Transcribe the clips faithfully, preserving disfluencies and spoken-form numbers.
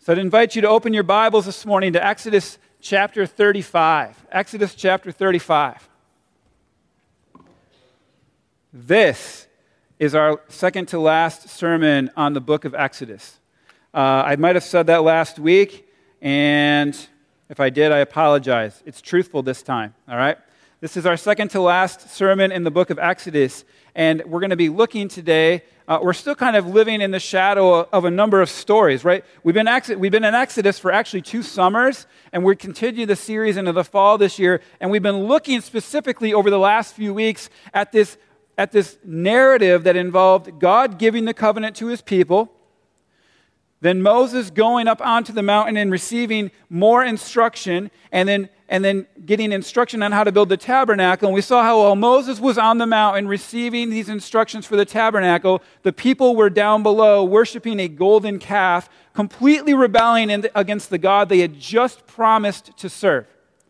So I'd invite you to open your Bibles this morning to Exodus chapter thirty-five. Exodus chapter thirty-five. This is our second to last sermon on the book of Exodus. Uh, I might have said that last week, and if I did, I apologize. It's truthful this time, all right? This is our second to last sermon in the book of Exodus, and we're going to be looking today. Uh, we're still kind of living in the shadow of a number of stories, right? We've been, ex- we've been in Exodus for actually two summers, and we continue the series into the fall this year, and we've been looking specifically over the last few weeks at this, at this narrative that involved God giving the covenant to his people, then Moses going up onto the mountain and receiving more instruction, and then and then getting instruction on how to build the tabernacle. And we saw how while Moses was on the mountain receiving these instructions for the tabernacle, the people were down below worshiping a golden calf, completely rebelling against the God they had just promised to serve.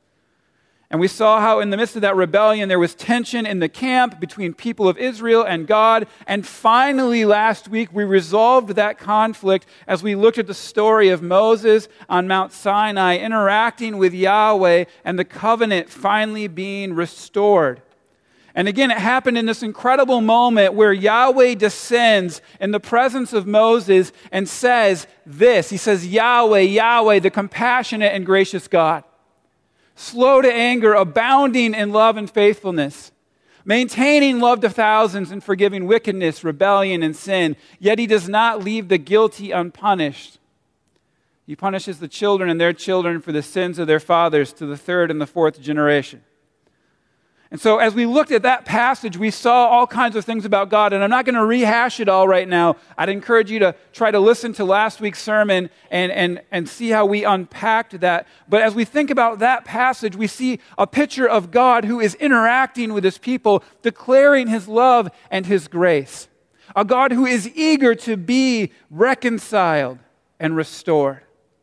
And we saw how in the midst of that rebellion, there was tension in the camp between people of Israel and God. And finally, last week, we resolved that conflict as we looked at the story of Moses on Mount Sinai interacting with Yahweh and the covenant finally being restored. And again, it happened in this incredible moment where Yahweh descends in the presence of Moses and says this. He says, Yahweh, Yahweh, the compassionate and gracious God, slow to anger, abounding in love and faithfulness, maintaining love to thousands and forgiving wickedness, rebellion, and sin. Yet he does not leave the guilty unpunished. He punishes the children and their children for the sins of their fathers to the third and the fourth generation. And so as we looked at that passage, we saw all kinds of things about God, and I'm not going to rehash it all right now. I'd encourage you to try to listen to last week's sermon and, and, and see how we unpacked that. But as we think about that passage, we see a picture of God who is interacting with his people, declaring his love and his grace. A God who is eager to be reconciled and restored.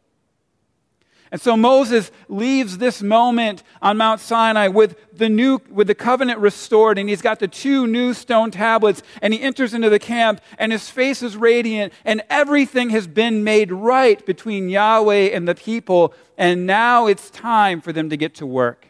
And so Moses leaves this moment on Mount Sinai with the new, with the covenant restored, and he's got the two new stone tablets, and he enters into the camp, and his face is radiant, and everything has been made right between Yahweh and the people, and now it's time for them to get to work.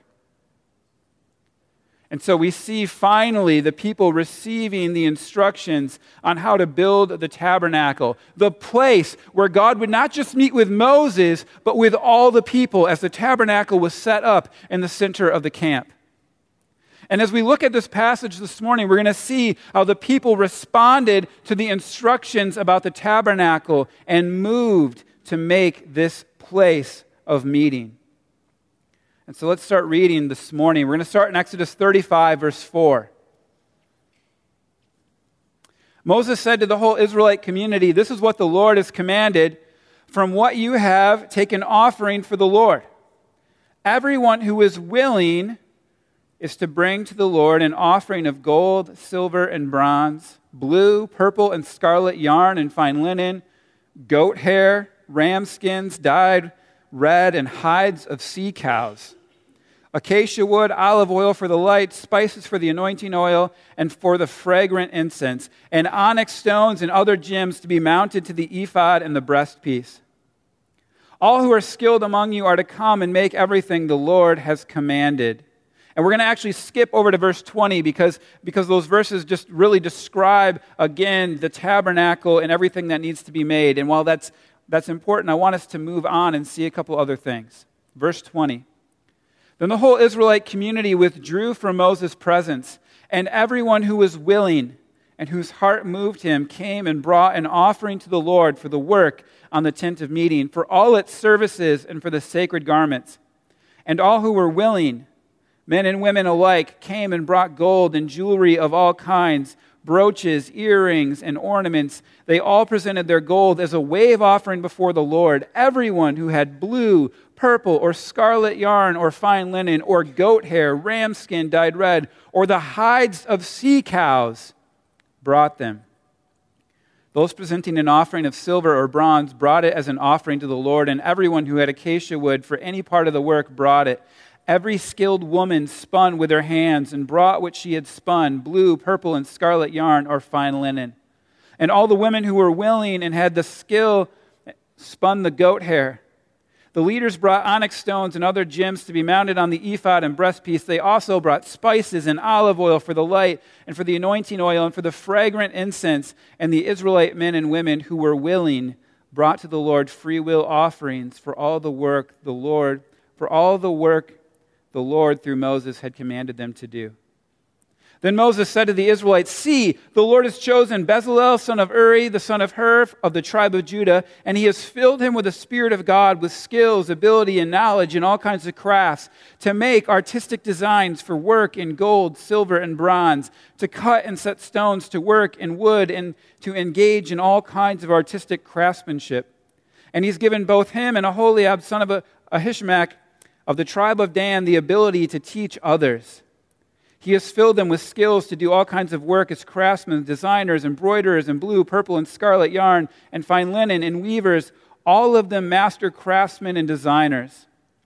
And so we see finally the people receiving the instructions on how to build the tabernacle, the place where God would not just meet with Moses, but with all the people as the tabernacle was set up in the center of the camp. And as we look at this passage this morning, we're going to see how the people responded to the instructions about the tabernacle and moved to make this place of meeting. And so let's start reading this morning. We're going to start in Exodus thirty-five, verse four. Moses said to the whole Israelite community, "This is what the Lord has commanded. From what you have, take an offering for the Lord. Everyone who is willing is to bring to the Lord an offering of gold, silver, and bronze, blue, purple, and scarlet yarn and fine linen, goat hair, ram skins dyed red, and hides of sea cows, acacia wood, olive oil for the light, spices for the anointing oil, and for the fragrant incense, and onyx stones and other gems to be mounted to the ephod and the breastpiece. All who are skilled among you are to come and make everything the Lord has commanded." And we're going to actually skip over to verse twenty because, because those verses just really describe, again, the tabernacle and everything that needs to be made. And while that's That's important, I want us to move on and see a couple other things. Verse twenty. Then the whole Israelite community withdrew from Moses' presence, and everyone who was willing and whose heart moved him came and brought an offering to the Lord for the work on the tent of meeting, for all its services and for the sacred garments. And all who were willing, men and women alike, came and brought gold and jewelry of all kinds, brooches, earrings, and ornaments. They all presented their gold as a wave offering before the Lord. Everyone who had blue, purple, or scarlet yarn, or fine linen, or goat hair, ram skin dyed red, or the hides of sea cows, brought them. Those presenting an offering of silver or bronze brought it as an offering to the Lord, and everyone who had acacia wood for any part of the work brought it. Every skilled woman spun with her hands and brought what she had spun, blue, purple, and scarlet yarn or fine linen. And all the women who were willing and had the skill spun the goat hair. The leaders brought onyx stones and other gems to be mounted on the ephod and breastpiece. They also brought spices and olive oil for the light and for the anointing oil and for the fragrant incense. And the Israelite men and women who were willing brought to the Lord free will offerings for all the work the Lord, for all the work the Lord through Moses had commanded them to do. Then Moses said to the Israelites, "See, the Lord has chosen Bezalel, son of Uri, the son of Hur, of the tribe of Judah, and he has filled him with the Spirit of God, with skills, ability, and knowledge in all kinds of crafts, to make artistic designs for work in gold, silver, and bronze, to cut and set stones, to work in wood, and to engage in all kinds of artistic craftsmanship. And he's given both him and Aholiab, son of Ahisamach, of the tribe of Dan, the ability to teach others. He has filled them with skills to do all kinds of work as craftsmen, designers, embroiderers in blue, purple, and scarlet yarn, and fine linen, and weavers, all of them master craftsmen and designers."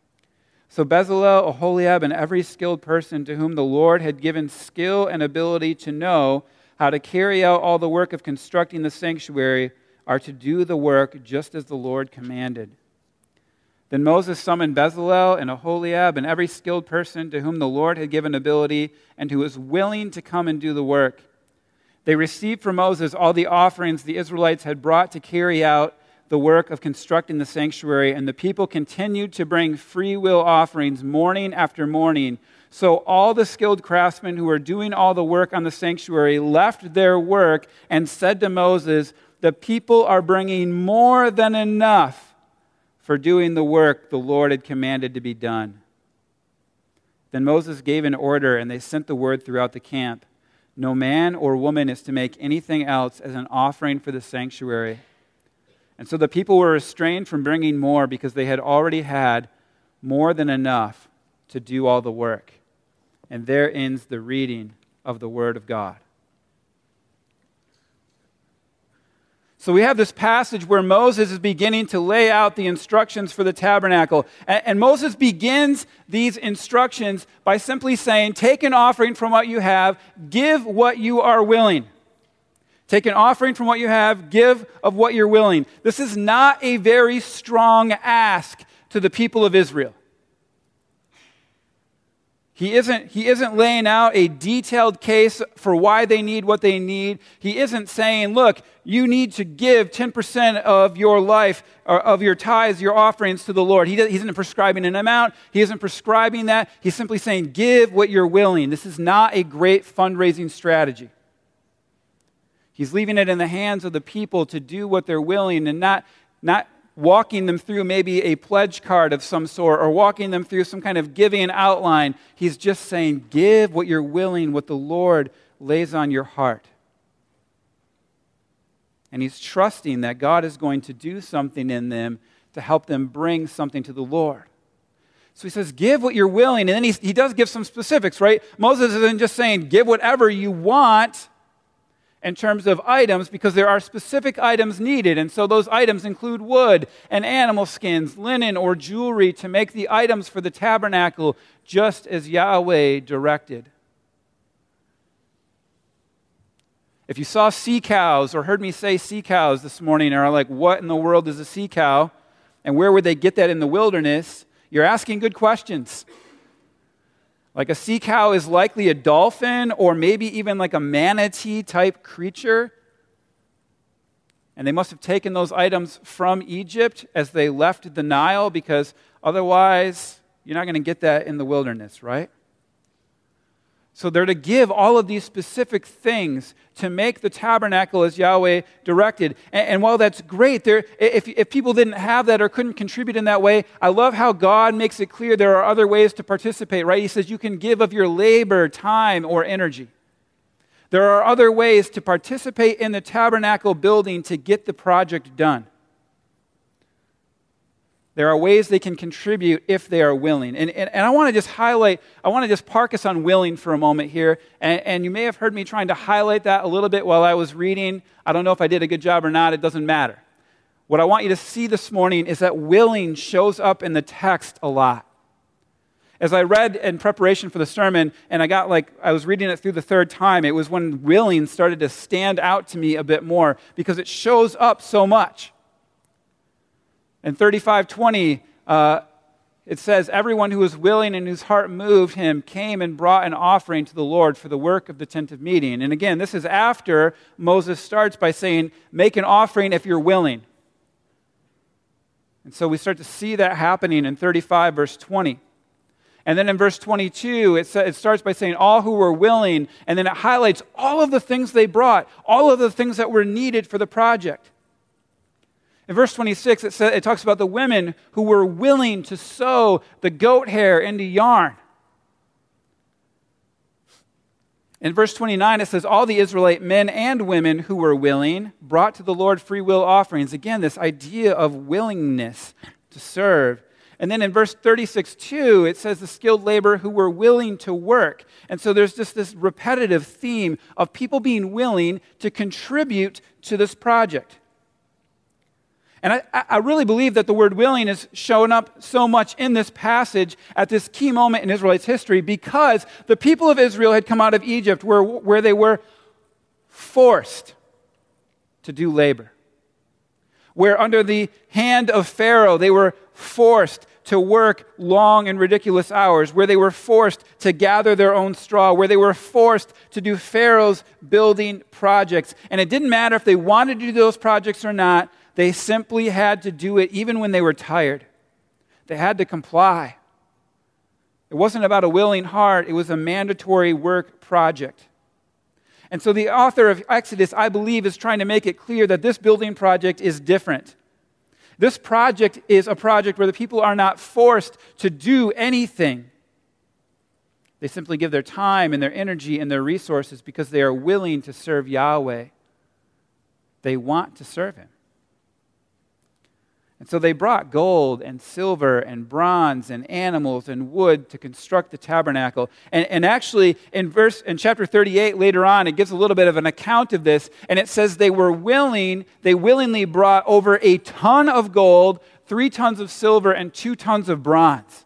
So Bezalel, Aholiab, and every skilled person to whom the Lord had given skill and ability to know how to carry out all the work of constructing the sanctuary are to do the work just as the Lord commanded. Then Moses summoned Bezalel and Aholiab and every skilled person to whom the Lord had given ability and who was willing to come and do the work. They received from Moses all the offerings the Israelites had brought to carry out the work of constructing the sanctuary, and the people continued to bring free will offerings morning after morning. So all the skilled craftsmen who were doing all the work on the sanctuary left their work and said to Moses, "The people are bringing more than enough for doing the work the Lord had commanded to be done." Then Moses gave an order, and they sent the word throughout the camp, "No man or woman is to make anything else as an offering for the sanctuary." And so the people were restrained from bringing more because they had already had more than enough to do all the work. And there ends the reading of the Word of God. So we have this passage where Moses is beginning to lay out the instructions for the tabernacle. And, and Moses begins these instructions by simply saying, take an offering from what you have, give what you are willing. Take an offering from what you have, give of what you're willing. This is not a very strong ask to the people of Israel. He isn't, he isn't laying out a detailed case for why they need what they need. He isn't saying, look, you need to give ten percent of your life, or of your tithes, your offerings to the Lord. He, he isn't prescribing an amount. He isn't prescribing that. He's simply saying, give what you're willing. This is not a great fundraising strategy. He's leaving it in the hands of the people to do what they're willing and not, not walking them through maybe a pledge card of some sort or walking them through some kind of giving outline. He's just saying, give what you're willing, what the Lord lays on your heart. And he's trusting that God is going to do something in them to help them bring something to the Lord. So he says, give what you're willing. And then he, he does give some specifics, right? Moses isn't just saying, give whatever you want in terms of items, because there are specific items needed. And so those items include wood and animal skins, linen, or jewelry to make the items for the tabernacle just as Yahweh directed. If you saw sea cows or heard me say sea cows this morning and are like, what in the world is a sea cow? And where would they get that in the wilderness? You're asking good questions. Like a sea cow is likely a dolphin or maybe even like a manatee type creature. And they must have taken those items from Egypt as they left the Nile, because otherwise you're not going to get that in the wilderness, right? So they're to give all of these specific things to make the tabernacle as Yahweh directed. And, and while that's great, there, if, if people didn't have that or couldn't contribute in that way, I love how God makes it clear there are other ways to participate, right? He says you can give of your labor, time, or energy. There are other ways to participate in the tabernacle building to get the project done. There are ways they can contribute if they are willing. And, and, and I want to just highlight, I want to just park us on willing for a moment here. And, and you may have heard me trying to highlight that a little bit while I was reading. I don't know if I did a good job or not. It doesn't matter. What I want you to see this morning is that willing shows up in the text a lot. As I read in preparation for the sermon, and I got like, I was reading it through the third time, it was when willing started to stand out to me a bit more because it shows up so much. In thirty-five twenty, uh, it says, everyone who was willing and whose heart moved him came and brought an offering to the Lord for the work of the tent of meeting. And again, this is after Moses starts by saying, make an offering if you're willing. And so we start to see that happening in thirty-five, verse twenty. And then in verse twenty-two, it, sa- it starts by saying, all who were willing, and then it highlights all of the things they brought, all of the things that were needed for the project. In verse twenty-six, it, sa- it talks about the women who were willing to sew the goat hair into yarn. In verse twenty-nine, it says, all the Israelite men and women who were willing brought to the Lord free will offerings. Again, this idea of willingness to serve. And then in verse thirty-six two, it says the skilled labor who were willing to work. And so there's just this repetitive theme of people being willing to contribute to this project. And I, I really believe that the word willing is shown up so much in this passage at this key moment in Israelites' history because the people of Israel had come out of Egypt where, where they were forced to do labor. Where under the hand of Pharaoh, they were forced to work long and ridiculous hours, where they were forced to gather their own straw, where they were forced to do Pharaoh's building projects. And it didn't matter if they wanted to do those projects or not, they simply had to do it even when they were tired. They had to comply. It wasn't about a willing heart, it was a mandatory work project. And so the author of Exodus, I believe, is trying to make it clear that this building project is different. This project is a project where the people are not forced to do anything. They simply give their time and their energy and their resources because they are willing to serve Yahweh. They want to serve Him. And so they brought gold and silver and bronze and animals and wood to construct the tabernacle. And, and actually, in verse in chapter thirty-eight, later on, it gives a little bit of an account of this. And it says they were willing, they willingly brought over a ton of gold, three tons of silver, and two tons of bronze.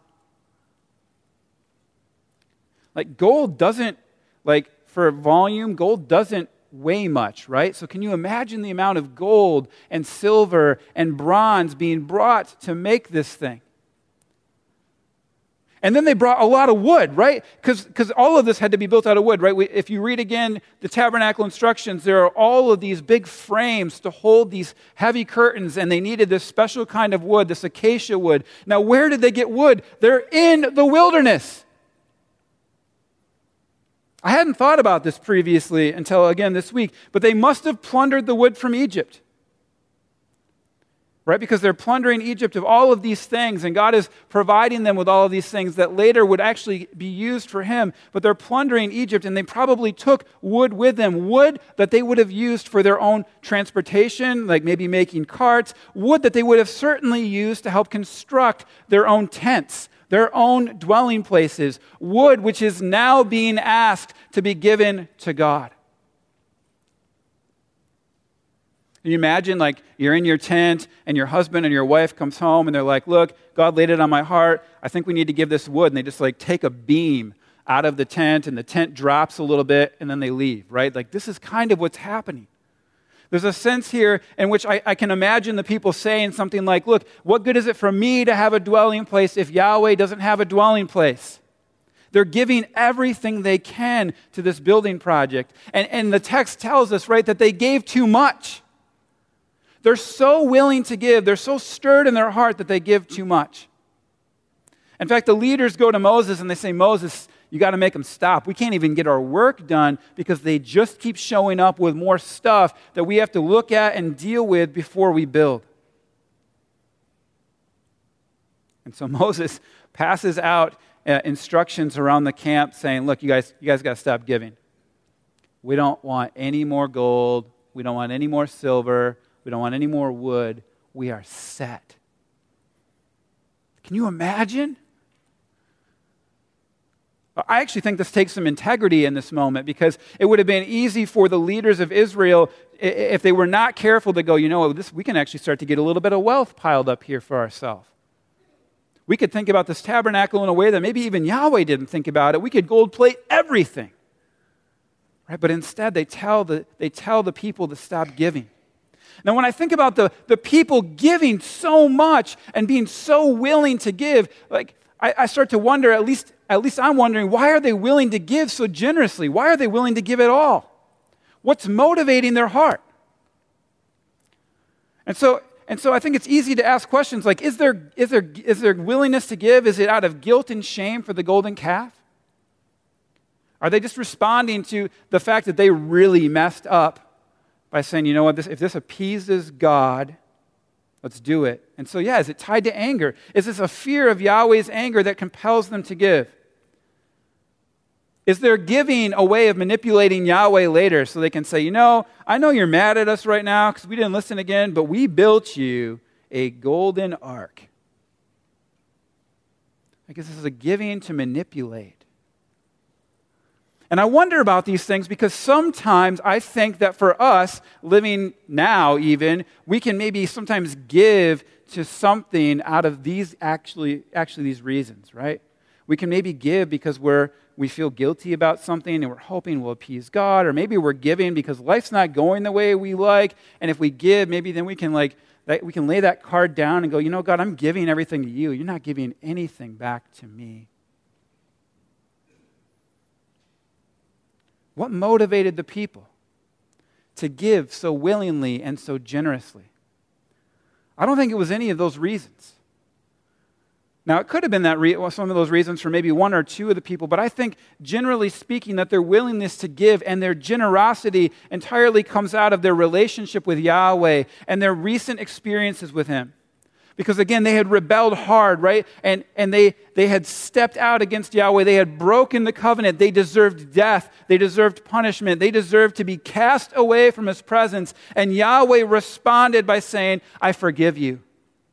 Like gold doesn't, like for volume, gold doesn't weigh much, right? So can you imagine the amount of gold and silver and bronze being brought to make this thing? And then they brought a lot of wood, right? Because all of this had to be built out of wood, right? We, if you read again the tabernacle instructions, there are all of these big frames to hold these heavy curtains, and they needed this special kind of wood, this acacia wood. Now, where did they get wood? They're in the wilderness. I hadn't thought about this previously until, again, this week, but they must have plundered the wood from Egypt, right? Because they're plundering Egypt of all of these things, and God is providing them with all of these things that later would actually be used for Him, but they're plundering Egypt, and they probably took wood with them, wood that they would have used for their own transportation, like maybe making carts, wood that they would have certainly used to help construct their own tents, their own dwelling places, wood which is now being asked to be given to God. Can you imagine, like, you're in your tent and your husband and your wife comes home and they're like, look, God laid it on my heart. I think we need to give this wood. And they just like take a beam out of the tent and the tent drops a little bit and then they leave, right? Like this is kind of what's happening. There's a sense here in which I, I can imagine the people saying something like, look, what good is it for me to have a dwelling place if Yahweh doesn't have a dwelling place? They're giving everything they can to this building project. And, and the text tells us, right, that they gave too much. They're so willing to give. They're so stirred in their heart that they give too much. In fact, the leaders go to Moses and they say, Moses, you got to make them stop. We can't even get our work done because they just keep showing up with more stuff that we have to look at and deal with before we build. And so Moses passes out uh, instructions around the camp saying, look, you guys, you guys got to stop giving. We don't want any more gold. We don't want any more silver. We don't want any more wood. We are set. Can you imagine? I actually think this takes some integrity in this moment because it would have been easy for the leaders of Israel, if they were not careful, to go, you know, this, we can actually start to get a little bit of wealth piled up here for ourselves. We could think about this tabernacle in a way that maybe even Yahweh didn't think about it. We could gold plate everything. Right? But instead, they tell the, they tell the people to stop giving. Now, when I think about the, the people giving so much and being so willing to give, like I, I start to wonder, at least, at least I'm wondering, why are they willing to give so generously? Why are they willing to give it all? What's motivating their heart? And so, and so I think it's easy to ask questions like, is there, is there, is there willingness to give? Is it out of guilt and shame for the golden calf? Are they just responding to the fact that they really messed up by saying, you know what, this, if this appeases God, let's do it. And so, yeah, is it tied to anger? Is this a fear of Yahweh's anger that compels them to give? Is their giving a way of manipulating Yahweh later so they can say, you know, I know you're mad at us right now because we didn't listen again, but we built you a golden ark. I guess this is a giving to manipulate. And I wonder about these things because sometimes I think that for us, living now even, we can maybe sometimes give to something out of these actually, actually these reasons, right? We can maybe give because we're, we feel guilty about something and we're hoping we'll appease God, or maybe we're giving because life's not going the way we like, and if we give, maybe then we can like, that, we can lay that card down and go, you know, God, I'm giving everything to you. You're not giving anything back to me. What motivated the people to give so willingly and so generously? I don't think it was any of those reasons. Now, it could have been that re- well, some of those reasons for maybe one or two of the people, but I think, generally speaking, that their willingness to give and their generosity entirely comes out of their relationship with Yahweh and their recent experiences with Him. Because again, they had rebelled hard, right? And, and they, they had stepped out against Yahweh. They had broken the covenant. They deserved death. They deserved punishment. They deserved to be cast away from His presence. And Yahweh responded by saying, I forgive you.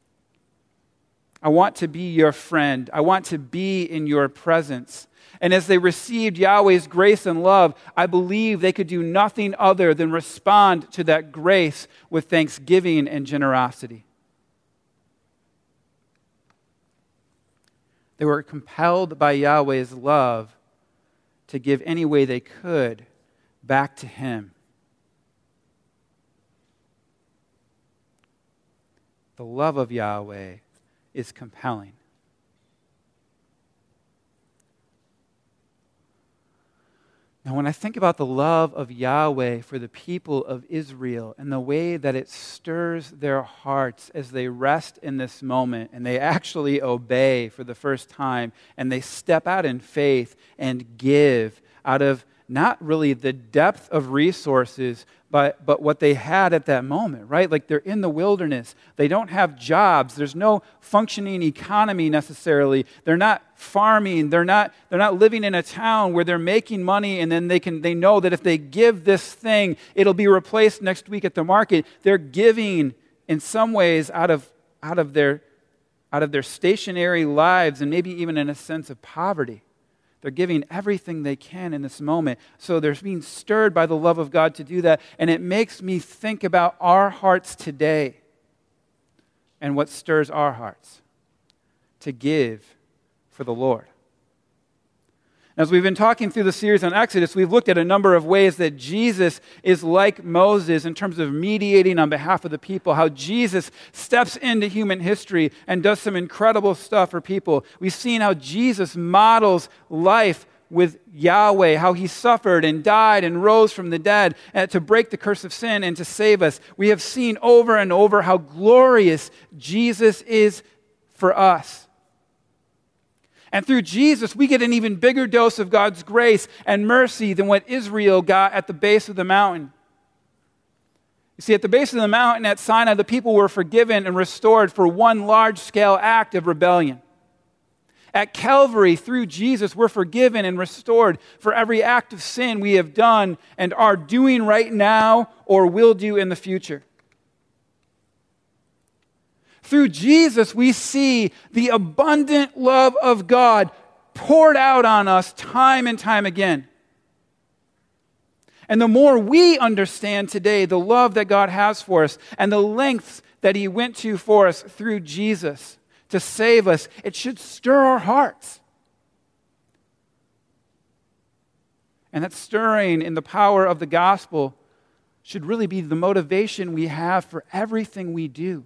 I want to be your friend. I want to be in your presence. And as they received Yahweh's grace and love, I believe they could do nothing other than respond to that grace with thanksgiving and generosity. They were compelled by Yahweh's love to give any way they could back to Him. The love of Yahweh is compelling. Now, when I think about the love of Yahweh for the people of Israel and the way that it stirs their hearts as they rest in this moment and they actually obey for the first time and they step out in faith and give out of not really the depth of resources, but, but what they had at that moment, right? Like they're in the wilderness. They don't have jobs. There's no functioning economy necessarily. They're not farming. They're not, they're not living in a town where they're making money and then they can they know that if they give this thing, it'll be replaced next week at the market. They're giving in some ways out of, out of their, out of their stationary lives and maybe even in a sense of poverty. They're giving everything they can in this moment. So they're being stirred by the love of God to do that. And it makes me think about our hearts today and what stirs our hearts to give for the Lord. As we've been talking through the series on Exodus, we've looked at a number of ways that Jesus is like Moses in terms of mediating on behalf of the people, how Jesus steps into human history and does some incredible stuff for people. We've seen how Jesus models life with Yahweh, how He suffered and died and rose from the dead to break the curse of sin and to save us. We have seen over and over how glorious Jesus is for us. And through Jesus, we get an even bigger dose of God's grace and mercy than what Israel got at the base of the mountain. You see, at the base of the mountain at Sinai, the people were forgiven and restored for one large-scale act of rebellion. At Calvary, through Jesus, we're forgiven and restored for every act of sin we have done and are doing right now or will do in the future. Through Jesus, we see the abundant love of God poured out on us time and time again. And the more we understand today the love that God has for us and the lengths that He went to for us through Jesus to save us, it should stir our hearts. And that stirring in the power of the gospel should really be the motivation we have for everything we do.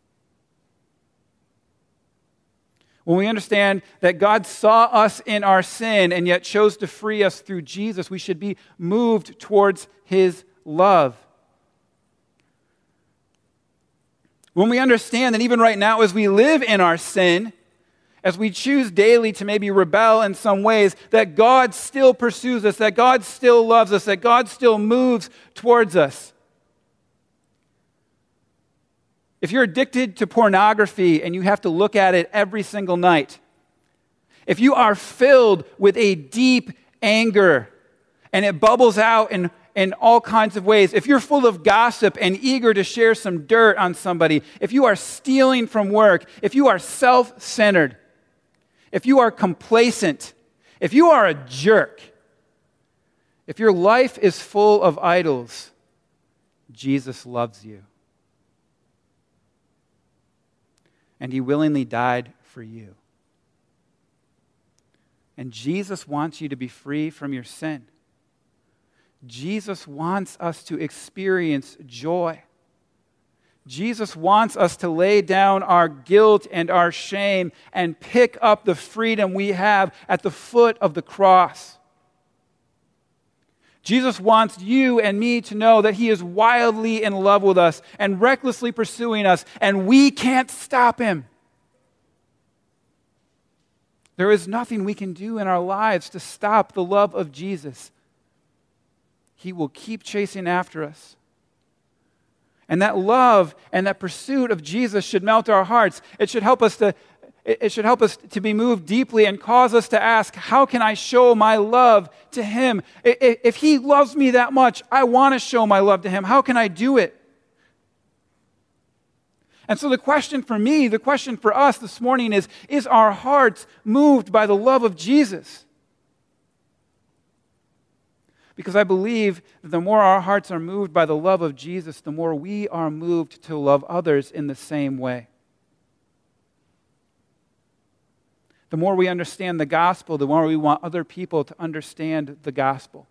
When we understand that God saw us in our sin and yet chose to free us through Jesus, we should be moved towards His love. When we understand that even right now as we live in our sin, as we choose daily to maybe rebel in some ways, that God still pursues us, that God still loves us, that God still moves towards us. If you're addicted to pornography and you have to look at it every single night, if you are filled with a deep anger and it bubbles out in, in all kinds of ways, if you're full of gossip and eager to share some dirt on somebody, if you are stealing from work, if you are self-centered, if you are complacent, if you are a jerk, if your life is full of idols, Jesus loves you. And He willingly died for you. And Jesus wants you to be free from your sin. Jesus wants us to experience joy. Jesus wants us to lay down our guilt and our shame and pick up the freedom we have at the foot of the cross. Jesus wants you and me to know that He is wildly in love with us and recklessly pursuing us, and we can't stop Him. There is nothing we can do in our lives to stop the love of Jesus. He will keep chasing after us. And that love and that pursuit of Jesus should melt our hearts. It should help us to It should help us to be moved deeply and cause us to ask, how can I show my love to Him? If He loves me that much, I want to show my love to Him. How can I do it? And so the question for me, the question for us this morning is, is our hearts moved by the love of Jesus? Because I believe that the more our hearts are moved by the love of Jesus, the more we are moved to love others in the same way. The more we understand the gospel, the more we want other people to understand the gospel.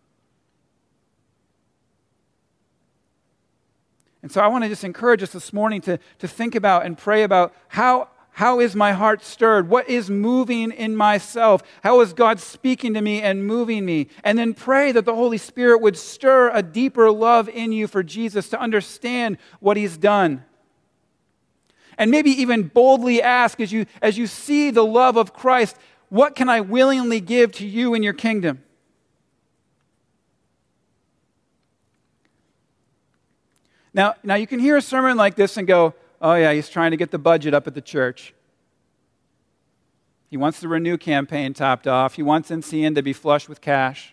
And so I want to just encourage us this morning to, to think about and pray about how, how is my heart stirred? What is moving in myself? How is God speaking to me and moving me? And then pray that the Holy Spirit would stir a deeper love in you for Jesus to understand what He's done. And maybe even boldly ask as you, as you see the love of Christ, what can I willingly give to you in your kingdom? Now, now you can hear a sermon like this and go, oh yeah, he's trying to get the budget up at the church. He wants the Renew campaign topped off. He wants N C N to be flush with cash.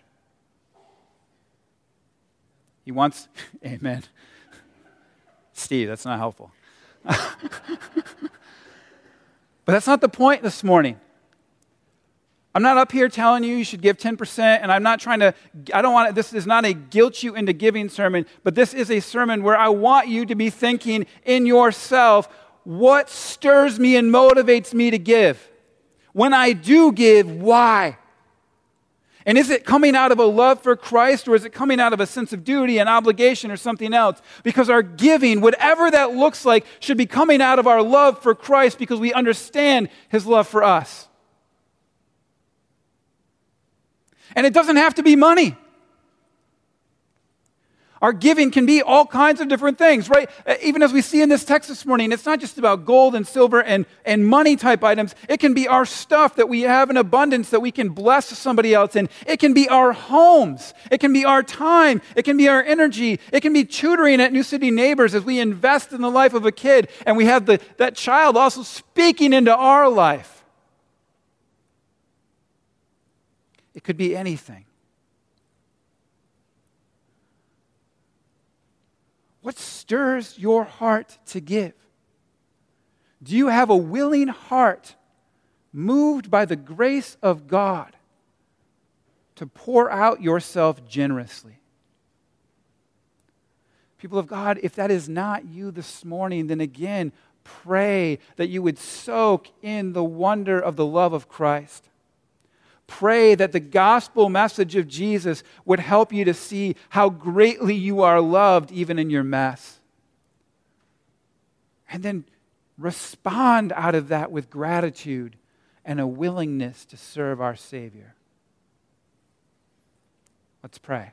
He wants, amen. Steve, that's not helpful. But that's not the point this morning. I'm not up here telling you you should give ten percent, and I'm not trying to, I don't want, this is not a guilt you into giving sermon, but this is a sermon where I want you to be thinking in yourself, what stirs me and motivates me to give? When I do give, why? And is it coming out of a love for Christ, or is it coming out of a sense of duty and obligation or something else? Because our giving, whatever that looks like, should be coming out of our love for Christ because we understand His love for us. And it doesn't have to be money. Our giving can be all kinds of different things, right? Even as we see in this text this morning, it's not just about gold and silver and, and money type items. It can be our stuff that we have in abundance that we can bless somebody else in. It can be our homes. It can be our time. It can be our energy. It can be tutoring at New City Neighbors as we invest in the life of a kid and we have the, that child also speaking into our life. It could be anything. What stirs your heart to give? Do you have a willing heart moved by the grace of God to pour out yourself generously? People of God, if that is not you this morning, then again, pray that you would soak in the wonder of the love of Christ. Pray that the gospel message of Jesus would help you to see how greatly you are loved even in your mess. And then respond out of that with gratitude and a willingness to serve our Savior. Let's pray.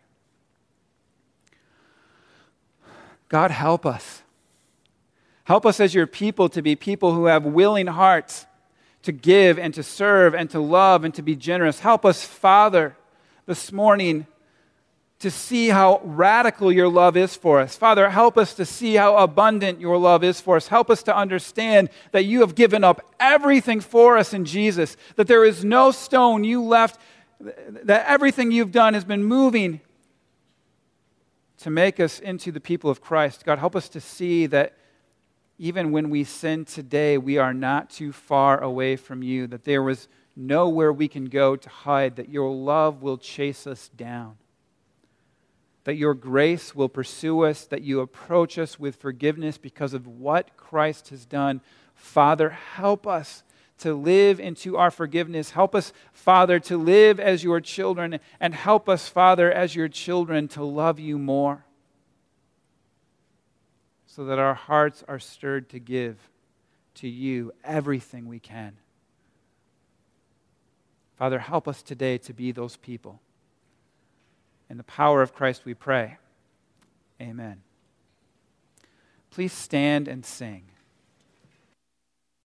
God, help us. Help us as your people to be people who have willing hearts to give and to serve and to love and to be generous. Help us, Father, this morning to see how radical your love is for us. Father, help us to see how abundant your love is for us. Help us to understand that you have given up everything for us in Jesus, that there is no stone you left, that everything you've done has been moving to make us into the people of Christ. God, help us to see that even when we sin today, we are not too far away from you, that there was nowhere we can go to hide, that your love will chase us down, that your grace will pursue us, that you approach us with forgiveness because of what Christ has done. Father, help us to live into our forgiveness. Help us, Father, to live as your children, and help us, Father, as your children, to love you more, so that our hearts are stirred to give to you everything we can. Father, help us today to be those people. In the power of Christ we pray. Amen. Please stand and sing.